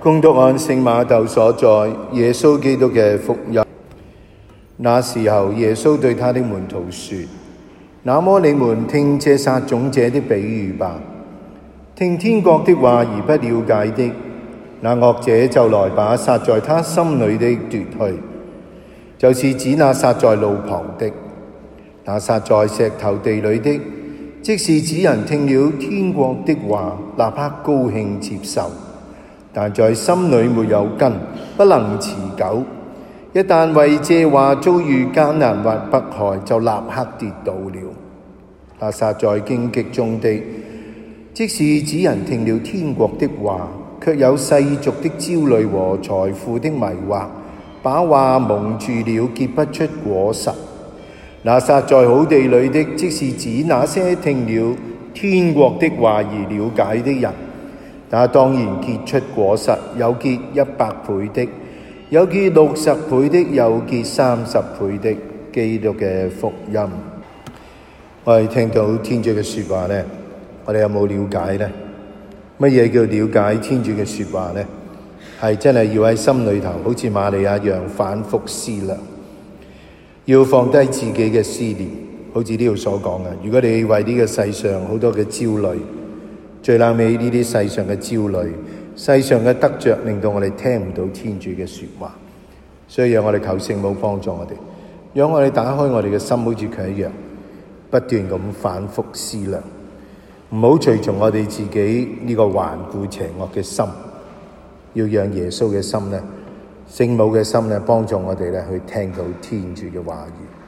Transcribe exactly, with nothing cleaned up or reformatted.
恭讀按聖馬竇所載耶穌基督嘅福音。那時候，耶穌對他的門徒說：那麼你們聽這撒種者的比喻吧。聽天國的話而不了解的，那惡者就來把撒在他心裏的奪去，就是指那撒在路旁的。那撒在石頭地裏的，即是指人聽了天國的話，立刻高興接受，但在心裏沒有根，不能持久。一旦為這話遭遇艱難或迫害，就立刻跌倒了。那撒在荊棘中的，即是指人聽了天國的話，卻有世俗的焦慮和財富的迷惑，把話蒙住了，結不出果實。那撒在好地裏的，即是指那些聽了天國的話而了解的人，那當然結出果實，有結一百倍的，有結六十倍的，有結三十倍的。基督嘅福音。我哋聽到天主嘅說話呢，我哋有冇了解呢？乜嘢叫了解天主嘅說話呢？係真係要喺心裏頭，好似瑪利亞一樣反覆思量，要放低自己嘅思念。好似呢度所講嘅，如果你為呢個世上好多嘅焦慮，最後尾呢啲世上嘅焦慮，世上嘅得着，令到我哋聽唔到天主嘅說話。所以讓我哋求聖母幫助我哋，讓我哋打開我哋嘅心，好似佢一樣，不斷咁反覆思量，唔好隨從我哋自己呢個頑固邪惡嘅心，要讓耶穌嘅心咧，聖母嘅心咧，幫助我哋咧去聽到天主嘅話語。